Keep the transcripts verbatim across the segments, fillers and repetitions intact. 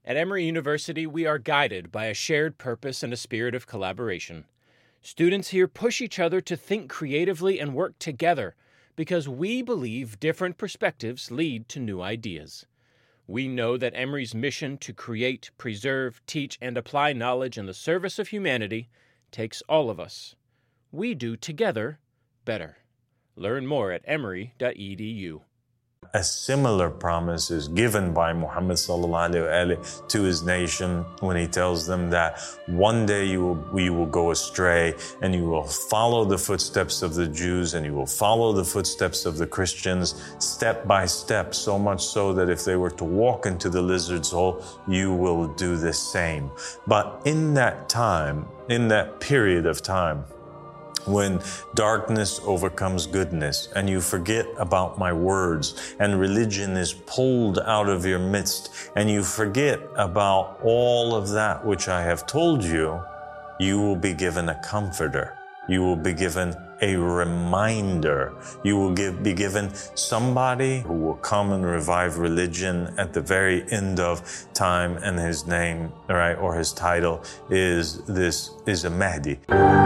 At Emory University, we are guided by a shared purpose and a spirit of collaboration. Students here push each other to think creatively and work together because we believe different perspectives lead to new ideas. We know that Emory's mission to create, preserve, teach, and apply knowledge in the service of humanity takes all of us. We do together better. Learn more at emory dot e d u. A similar promise is given by Muhammad sallallahu alaihi wasallam to his nation when he tells them that one day you will, you will go astray and you will follow the footsteps of the Jews and you will follow the footsteps of the Christians step by step, so much so that if they were to walk into the lizard's hole, you will do the same. But in that time, in that period of time, when darkness overcomes goodness and you forget about my words and religion is pulled out of your midst and you forget about all of that which I have told you, you will be given a comforter. You will be given a reminder. You will give, be given somebody who will come and revive religion at the very end of time, and his name, right, or his title is this is a Mahdi.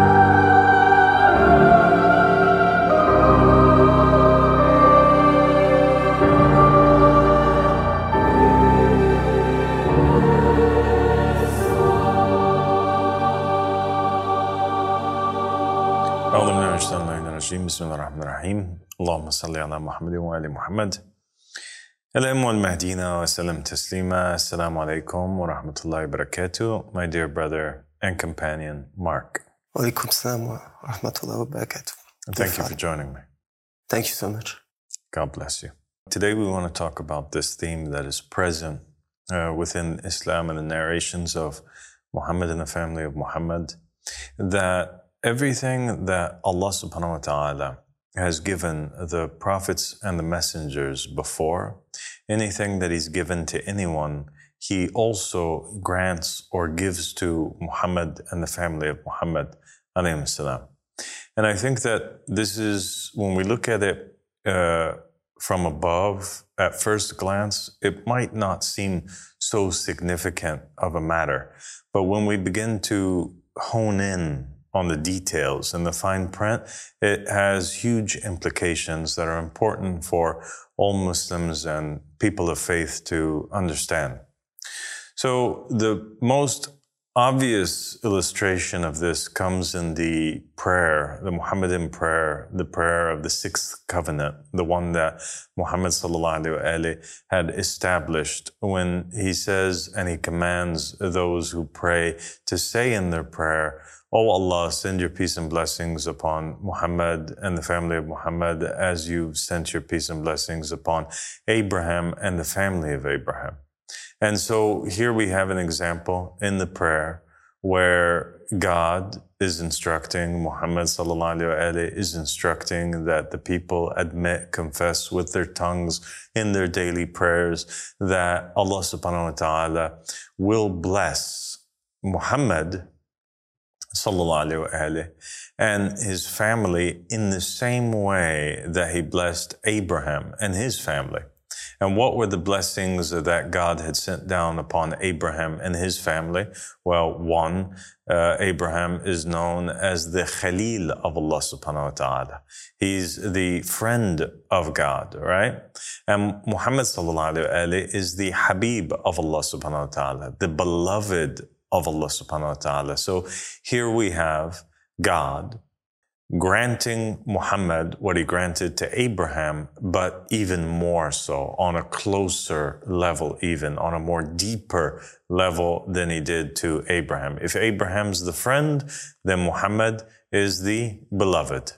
بسم الله الرحمن الرحيم اللهم صل على محمد وآل محمد الأم والمهدينا وسلم تسليما السلام عليكم ورحمة الله وبركاته. My dear brother and companion Mark. Walaikum salam wa rahmatullahi wa barakatuh. Thank you for joining me. Thank you so much. God bless you. Today we want to talk about this theme that is present uh, within Islam and the narrations of Muhammad and the family of Muhammad, that everything that Allah subhanahu wa ta'ala has given the prophets and the messengers before, anything that He's given to anyone, He also grants or gives to Muhammad and the family of Muhammad alayhi salam. And I think that this is, when we look at it uh, from above, at first glance, it might not seem so significant of a matter. But when we begin to hone in on the details and the fine print, it has huge implications that are important for all Muslims and people of faith to understand. So the most obvious illustration of this comes in the prayer, the Muhammadan prayer, the prayer of the sixth covenant, the one that Muhammad sallallahu alaihi wasallam had established when he says and he commands those who pray to say in their prayer, "O Allah, send your peace and blessings upon Muhammad and the family of Muhammad as you've sent your peace and blessings upon Abraham and the family of Abraham." And so here we have an example in the prayer where God is instructing, Muhammad sallallahu alaihi wasallam is instructing that the people admit, confess with their tongues in their daily prayers that Allah subhanahu wa ta'ala will bless Muhammad sallallahu alaihi wasallam and his family in the same way that He blessed Abraham and his family. And what were the blessings that God had sent down upon Abraham and his family? Well, one, uh, Abraham is known as the Khalil of Allah subhanahu wa ta'ala. He's the friend of God, right? And Muhammad sallallahu alaihi wasallam is the Habib of Allah subhanahu wa ta'ala, the beloved of Allah subhanahu wa ta'ala. So here we have God granting Muhammad what He granted to Abraham, but even more so, on a closer level even, on a more deeper level than He did to Abraham. If Abraham's the friend, then Muhammad is the beloved.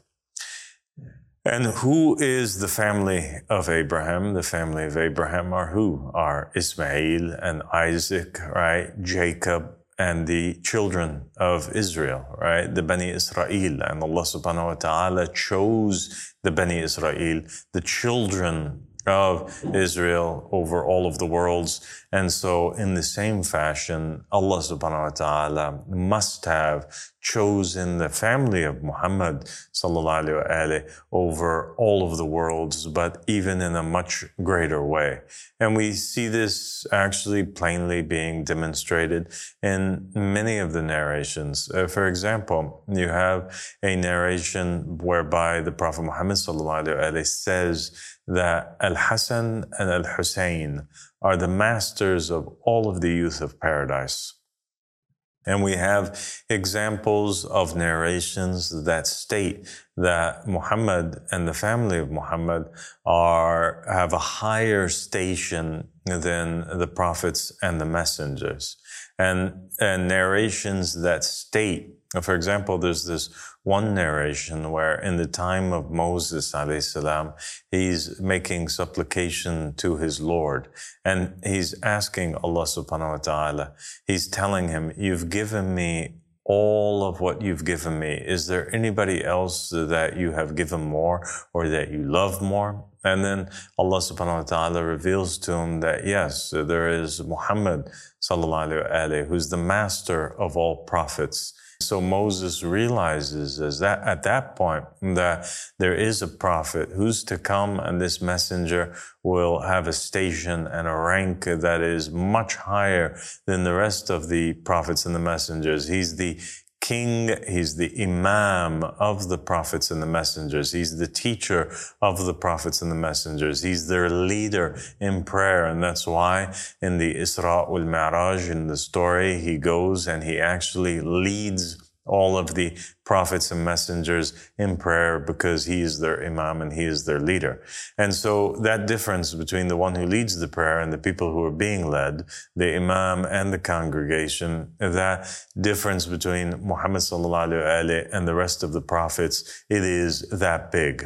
And who is the family of Abraham? The family of Abraham are who? Are Ismail and Isaac, right? Jacob, and the children of Israel, right? The Bani Israel. And Allah subhanahu wa ta'ala chose the Bani Israel, the children of Israel over all of the worlds. And so in the same fashion, Allah subhanahu wa ta'ala must have chosen the family of Muhammad sallallahu alaihi wasallam over all of the worlds, but even in a much greater way. And we see this actually plainly being demonstrated in many of the narrations. Uh, for example, you have a narration whereby the Prophet Muhammad sallallahu alaihi wasallam says that Al-Hasan and Al-Hussein are the masters of all of the youth of paradise. And we have examples of narrations that state that Muhammad and the family of Muhammad are, have a higher station than the prophets and the messengers. And, and narrations that state, for example, there's this one narration where in the time of Moses alayhi salam, he's making supplication to his Lord, and he's asking Allah subhanahu wa ta'ala, he's telling him, you've given me all of what you've given me. Is there anybody else that you have given more or that you love more? And then Allah subhanahu wa ta'ala reveals to him that yes, there is Muhammad sallallahu alaihi wasallam, who's the master of all prophets. So Moses realizes as that, at that point that there is a prophet who's to come, and this messenger will have a station and a rank that is much higher than the rest of the prophets and the messengers. He's the king, he's the imam of the prophets and the messengers. He's the teacher of the prophets and the messengers. He's their leader in prayer. And that's why in the Isra wal Mi'raj, in the story, he goes and he actually leads all of the prophets and messengers in prayer because he is their imam and he is their leader. And so that difference between the one who leads the prayer and the people who are being led, the imam and the congregation, that difference between Muhammad sallallahu alaihi wasallam and the rest of the prophets, it is that big.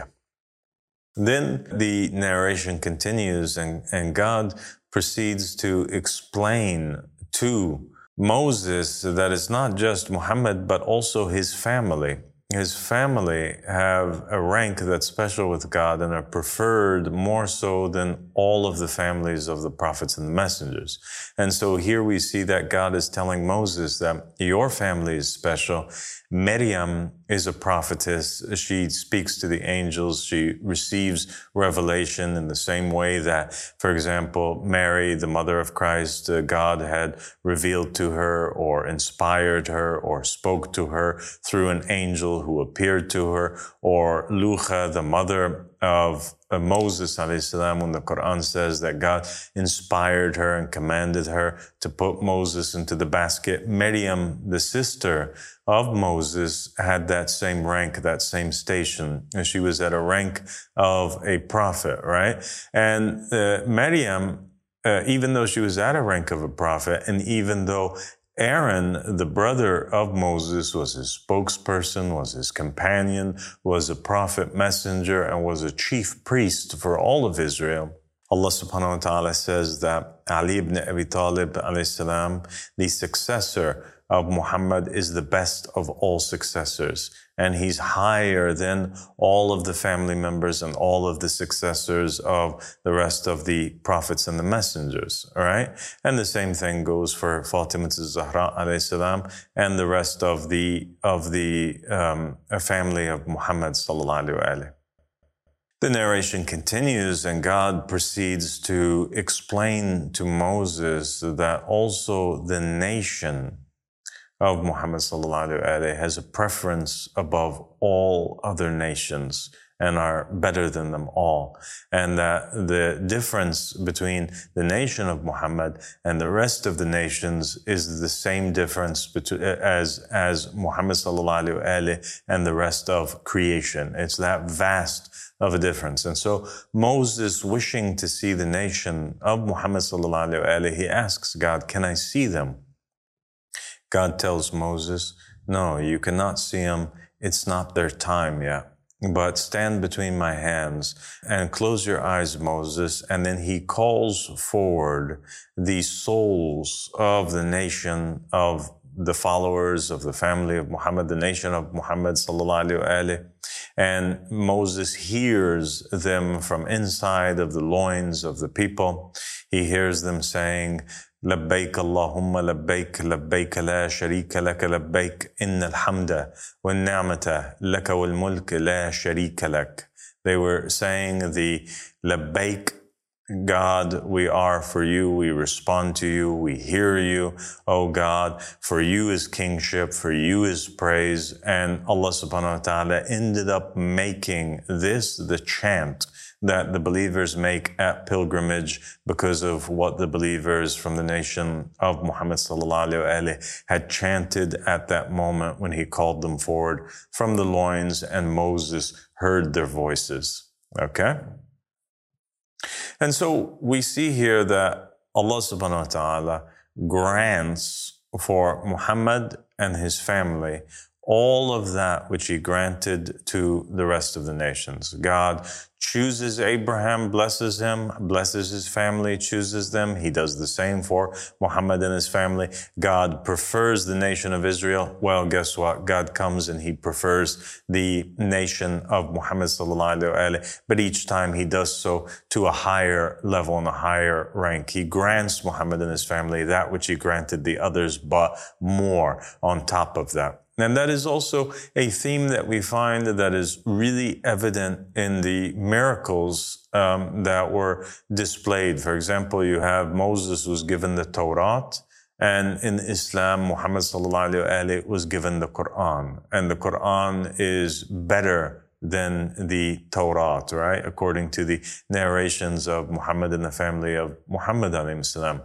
Then the narration continues, and, and God proceeds to explain to Moses that it's not just Muhammad, but also his family. His family have a rank that's special with God and are preferred more so than all of the families of the prophets and the messengers. And so here we see that God is telling Moses that your family is special. Maryam is a prophetess. She speaks to the angels. She receives revelation in the same way that, for example, Mary, the mother of Christ, uh, God had revealed to her or inspired her or spoke to her through an angel who appeared to her, or Lucha, the mother of uh, Moses alayhi salam, when the Quran says that God inspired her and commanded her to put Moses into the basket. Maryam, the sister of Moses, had that same rank, that same station. And she was at a rank of a prophet, right? And uh, Maryam, uh, even though she was at a rank of a prophet, and even though Aaron, the brother of Moses, was his spokesperson, was his companion, was a prophet messenger, and was a chief priest for all of Israel, Allah subhanahu wa ta'ala says that Ali ibn Abi Talib alayhi salam, the successor of Muhammad, is the best of all successors. And he's higher than all of the family members and all of the successors of the rest of the prophets and the messengers, all right? And the same thing goes for Fatima Zahra alayhi salam and the rest of the, of the um, family of Muhammad sallallahu alaihi wasallam. The narration continues, and God proceeds to explain to Moses that also the nation of Muhammad sallallahu alaihi wasallam has a preference above all other nations and are better than them all. And that the difference between the nation of Muhammad and the rest of the nations is the same difference between, as, as Muhammad sallallahu alaihi wasallam and the rest of creation. It's that vast of a difference. And so Moses, wishing to see the nation of Muhammad sallallahu alaihi wasallam, he asks God, can I see them? God tells Moses, no, you cannot see them. It's not their time yet. But stand between my hands and close your eyes, Moses. And then he calls forward the souls of the nation of the followers of the family of Muhammad, the nation of Muhammad sallallahu alaihi wasallam. And Moses hears them from inside of the loins of the people. He hears them saying, لبيك اللهم لبيك لبيك لا شريك لك لبيك إن الحمد والنعمة لك والملك لا شريك لك. They were saying the لبيك, God, we are for you, we respond to you, we hear you, oh God, for you is kingship, for you is praise. And Allah subhanahu wa ta'ala ended up making this the chant that the believers make at pilgrimage because of what the believers from the nation of Muhammad sallallahu alaihi wasallam had chanted at that moment when he called them forward from the loins and Moses heard their voices. Okay? And so we see here that Allah subhanahu wa ta'ala grants for Muhammad and his family all of that which he granted to the rest of the nations. God chooses Abraham, blesses him, blesses his family, chooses them. He does the same for Muhammad and his family. God prefers the nation of Israel. Well, guess what? God comes and he prefers the nation of Muhammad sallallahu alaihi wasallam. But each time he does so to a higher level and a higher rank. He grants Muhammad and his family that which he granted the others, but more on top of that. And that is also a theme that we find that is really evident in the miracles um, that were displayed. For example, you have Moses was given the Torah, and in Islam, Muhammad sallallahu alaihi wasallam was given the Quran. And the Quran is better than the Torah, right? According to the narrations of Muhammad and the family of Muhammad alayhi salam.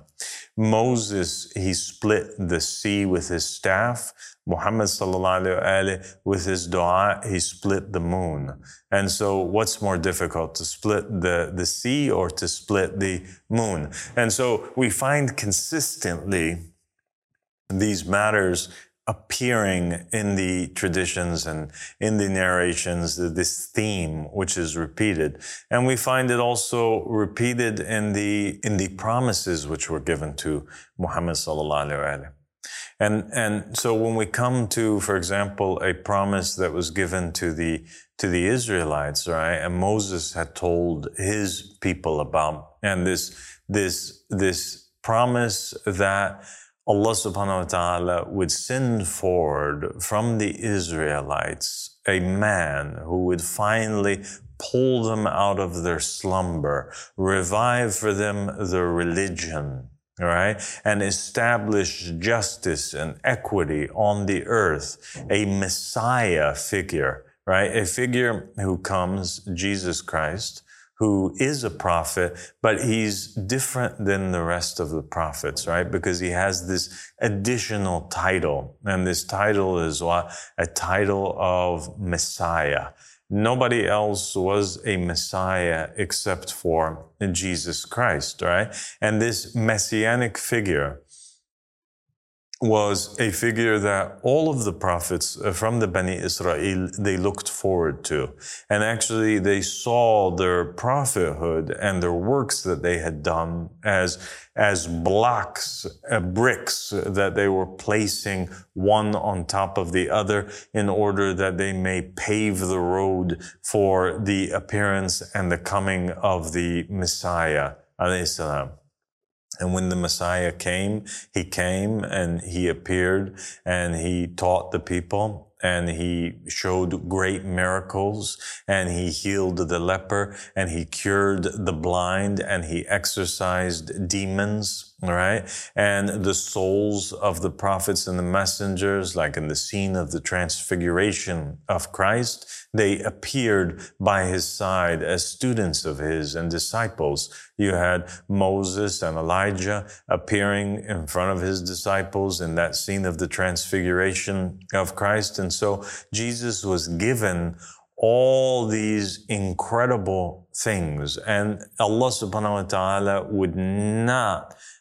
Moses, he split the sea with his staff. Muhammad sallallahu alaihi wasallam, with his dua, he split the moon. And so what's more difficult, to split the, the sea or to split the moon? And so we find consistently these matters appearing in the traditions and in the narrations, this theme which is repeated. And we find it also repeated in the, in the promises which were given to Muhammad sallallahu alaihi wasallam. And, and so when we come to, for example, a promise that was given to the, to the Israelites, right? And Moses had told his people about, and this, this, this promise that Allah subhanahu wa ta'ala would send forward from the Israelites a man who would finally pull them out of their slumber, revive for them their religion, all right, and establish justice and equity on the earth, a Messiah figure, right? A figure who comes, Jesus Christ, who is a prophet, but he's different than the rest of the prophets, right? Because he has this additional title, and this title is what? A title of Messiah. Nobody else was a Messiah except for Jesus Christ, right? And this messianic figure was a figure that all of the prophets from the Bani Israel, they looked forward to. And actually they saw their prophethood and their works that they had done as, as blocks, uh, bricks that they were placing one on top of the other in order that they may pave the road for the appearance and the coming of the Messiah, alayhi salam. And when the Messiah came, he came and he appeared and he taught the people and he showed great miracles and he healed the leper and he cured the blind and he exorcised demons. All right. And the souls of the prophets and the messengers, like in the scene of the transfiguration of Christ, they appeared by his side as students of his and disciples. You had Moses and Elijah appearing in front of his disciples in that scene of the transfiguration of Christ. And so Jesus was given all these incredible things, and Allah subhanahu wa ta'ala would not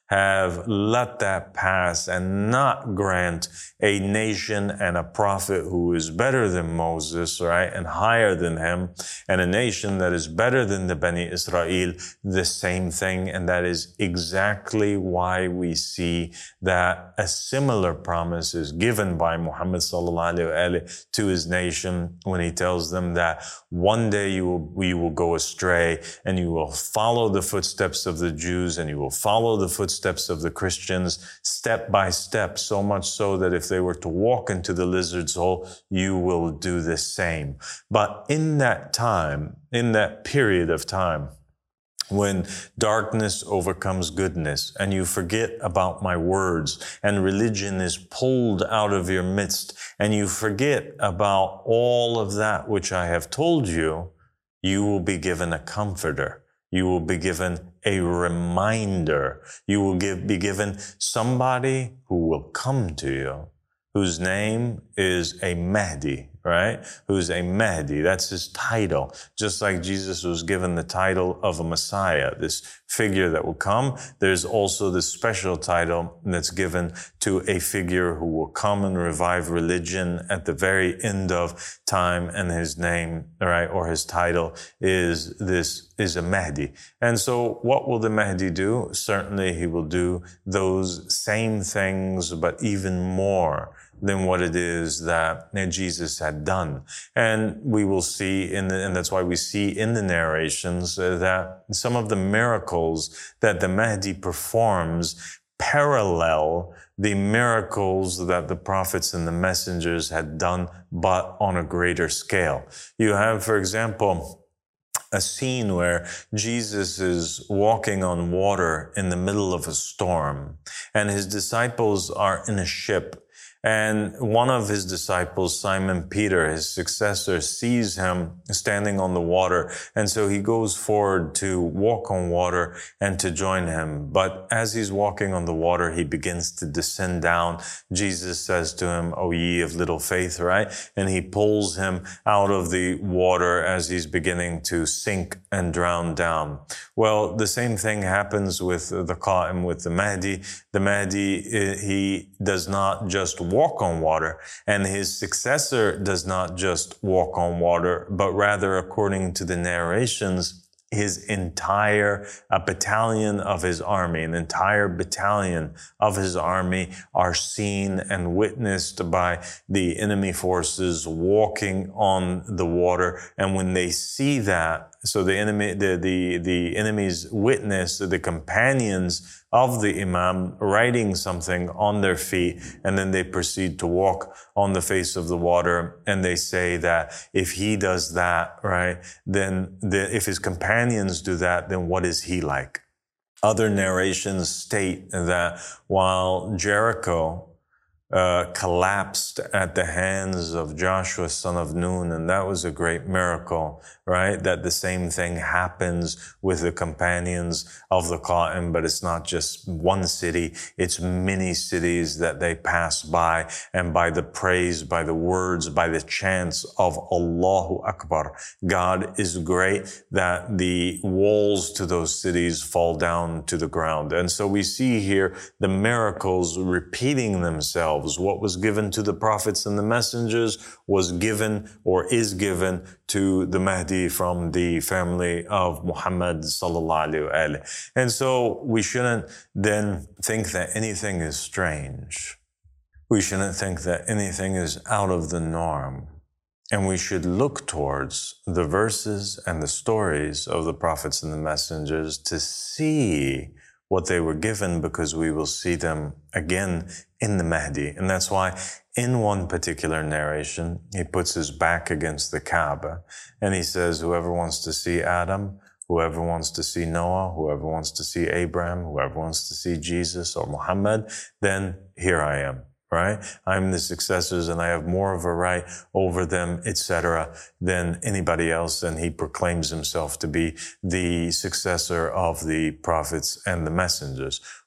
have let that pass and not grant a nation and a prophet who is better than Moses, right, and higher than him, and a nation that is better than the Bani Israel, the same thing. And that is exactly why we see that a similar promise is given by Muhammad sallallahu alaihi wasallam to his nation when he tells them that one day you will, we will go astray and you will follow the footsteps of the Jews and you will follow the footsteps steps of the Christians step by step, so much so that if they were to walk into the lizard's hole, you will do the same. But in that time, in that period of time, when darkness overcomes goodness and you forget about my words and religion is pulled out of your midst and you forget about all of that which I have told you, you will be given a comforter. You will be given a reminder. You will give, be given somebody who will come to you, whose name is a Mahdi, right? Who's a Mahdi. That's his title. Just like Jesus was given the title of a Messiah, this figure that will come, there's also this special title that's given to a figure who will come and revive religion at the very end of time, and his name, right, or his title is this, is a Mahdi. And so what will the Mahdi do? Certainly he will do those same things, but even more than what it is that Jesus had done. And we will see in the, and that's why we see in the narrations uh, that some of the miracles that the Mahdi performs parallel the miracles that the prophets and the messengers had done, but on a greater scale. You have, for example, a scene where Jesus is walking on water in the middle of a storm, and his disciples are in a ship. And one of his disciples, Simon Peter, his successor, sees him standing on the water. And so he goes forward to walk on water and to join him. But as he's walking on the water, he begins to descend down. Jesus says to him, "O ye of little faith," right? And he pulls him out of the water as he's beginning to sink and drown down. Well, the same thing happens with the Qa'im, with the Mahdi. The Mahdi, he does not just walk on water, and his successor does not just walk on water, but rather, according to the narrations, his entire a battalion of his army, an entire battalion of his army are seen and witnessed by the enemy forces walking on the water. And when they see that, so the enemy, the, the, the enemy's witness, the companions of the Imam writing something on their feet, and then they proceed to walk on the face of the water. And they say that if he does that, right, then the, if his companions do that, then what is he like? Other narrations state that while Jericho Uh, collapsed at the hands of Joshua, son of Nun, and that was a great miracle, right? That the same thing happens with the companions of the Qa'im, but it's not just one city, it's many cities that they pass by, and by the praise, by the words, by the chants of Allahu Akbar, God is great, that the walls to those cities fall down to the ground. And so we see here the miracles repeating themselves. What was given to the prophets and the messengers was given or is given to the Mahdi from the family of Muhammad sallallahu alaihi wasallam. And so we shouldn't then think that anything is strange. We shouldn't think that anything is out of the norm. And we should look towards the verses and the stories of the prophets and the messengers to see what they were given, because we will see them again in the Mahdi. And that's why in one particular narration, he puts his back against the Kaaba and he says, whoever wants to see Adam, whoever wants to see Noah, whoever wants to see Abraham, whoever wants to see Jesus or Muhammad, then here I am. Right? I'm the successors and I have more of a right over them, et cetera, than anybody else. And he proclaims himself to be the successor of the prophets and the messengers.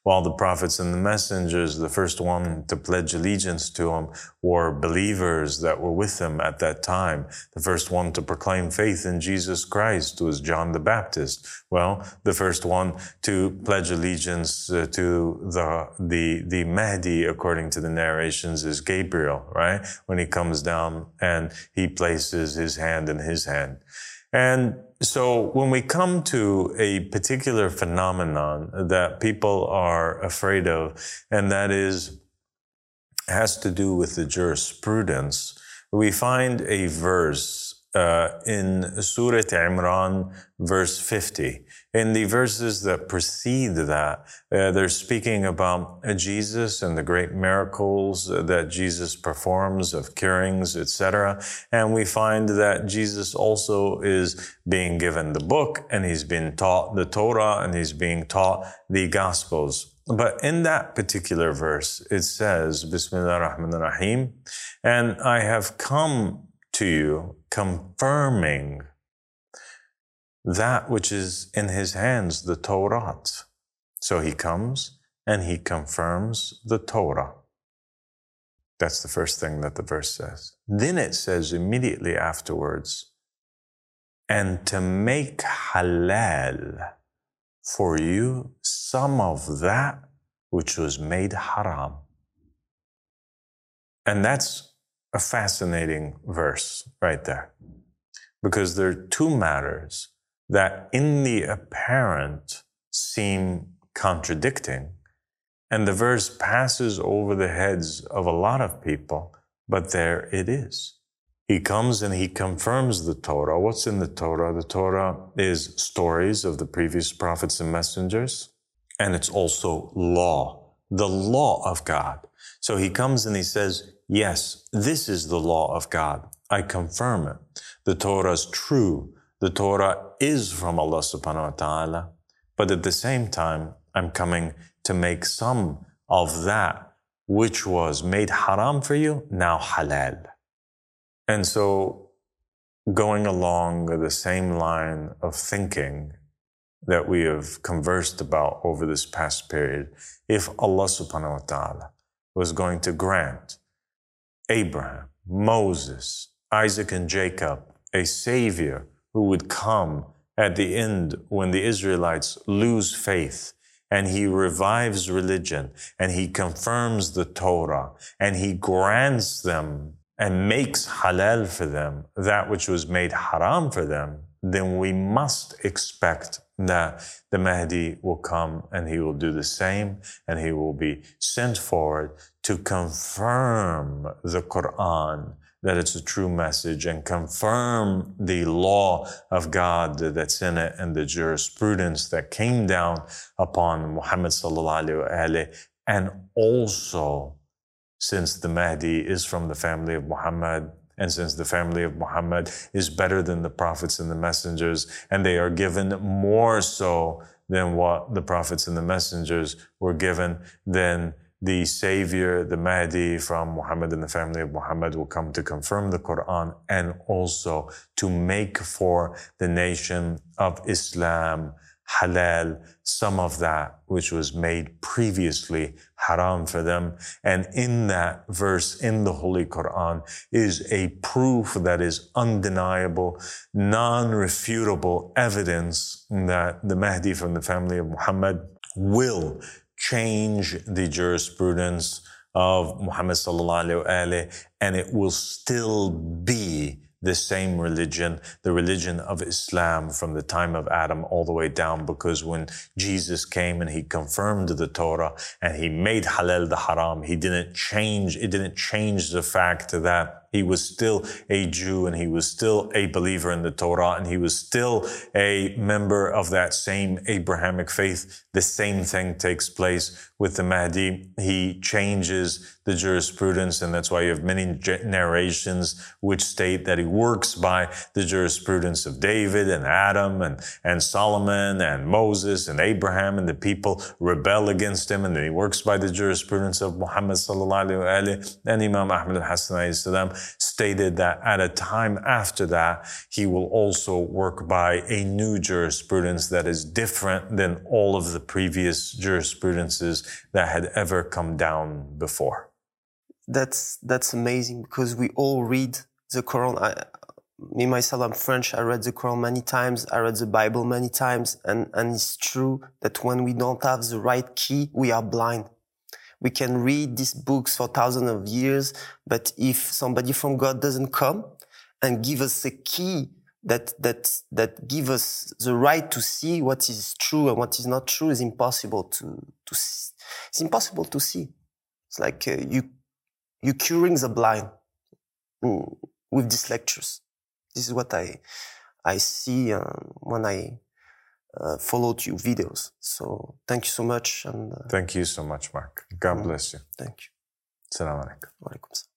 while the prophets and the messengers, the first one to pledge allegiance to him, were believers that were with him at that time. The first one to proclaim faith in Jesus Christ was John the Baptist. Well, the first one to pledge allegiance uh, to the, the, the Mahdi, according to the narrations, is Gabriel, right? When he comes down and he places his hand in his hand. And so when we come to a particular phenomenon that people are afraid of, and that is, has to do with the jurisprudence, we find a verse uh, in Surah Imran, verse fifty. In the verses that precede that, uh, they're speaking about uh, Jesus and the great miracles that Jesus performs of curings, et cetera. And we find that Jesus also is being given the book, and he's being taught the Torah, and he's being taught the Gospels. But in that particular verse, it says, Bismillah ar-Rahman ar-Rahim, and I have come to you confirming that which is in his hands, the Torah. So he comes and he confirms the Torah. That's the first thing that the verse says. Then it says immediately afterwards, and to make halal for you some of that which was made haram. And that's a fascinating verse right there, because there are two matters that in the apparent seem contradicting, and the verse passes over the heads of a lot of people, but there it is. He comes and he confirms the Torah. What's in the Torah? The Torah is stories of the previous prophets and messengers, and it's also law, the law of God. So he comes and he says, yes, this is the law of God. I confirm it. The Torah is true. The Torah is from Allah subhanahu wa ta'ala. But at the same time, I'm coming to make some of that which was made haram for you, now halal. And so going along the same line of thinking that we have conversed about over this past period, if Allah subhanahu wa ta'ala was going to grant Abraham, Moses, Isaac and Jacob a savior who would come at the end when the Israelites lose faith, and he revives religion, and he confirms the Torah, and he grants them and makes halal for them that which was made haram for them, then we must expect that the Mahdi will come and he will do the same, and he will be sent forward to confirm the Quran, that it's a true message, and confirm the law of God that's in it and the jurisprudence that came down upon Muhammad sallallahu alaihi wasallam. And also, since the Mahdi is from the family of Muhammad, and since the family of Muhammad is better than the prophets and the messengers, and they are given more so than what the prophets and the messengers were given, then the Savior, the Mahdi from Muhammad and the family of Muhammad will come to confirm the Quran, and also to make for the nation of Islam halal some of that which was made previously haram for them. And in that verse in the Holy Quran is a proof that is undeniable, non-refutable evidence that the Mahdi from the family of Muhammad will change the jurisprudence of Muhammad sallallahu alaihi wasallam, and it will still be the same religion, the religion of Islam from the time of Adam all the way down, because when Jesus came and he confirmed the Torah and he made halal the haram, he didn't change, it didn't change the fact that he was still a Jew, and he was still a believer in the Torah, and he was still a member of that same Abrahamic faith. The same thing takes place with the Mahdi. He changes the jurisprudence, and that's why you have many narrations which state that he works by the jurisprudence of David and Adam and, and Solomon and Moses and Abraham, and the people rebel against him, and then he works by the jurisprudence of Muhammad sallallahu alaihi wasallam and Imam Ahmad al-Hasan alayhi salam. stated that at a time after that, he will also work by a new jurisprudence that is different than all of the previous jurisprudences that had ever come down before. That's, that's amazing, because we all read the Quran. I, me, myself, I'm French. I read the Quran many times. I read the Bible many times. And, and it's true that when we don't have the right key, we are blind. We can read these books for thousands of years, but if somebody from God doesn't come and give us a key that, that, that give us the right to see what is true and what is not true, is impossible to, to see. It's impossible to see. It's like uh, you, you curing the blind mm, with these lectures. This is what I, I see uh, when I uh, followed your videos. So thank you so much. And uh, thank you so much, Mark. God mm, bless you. Thank you. Assalamu alaikum. Wa alaikum salam.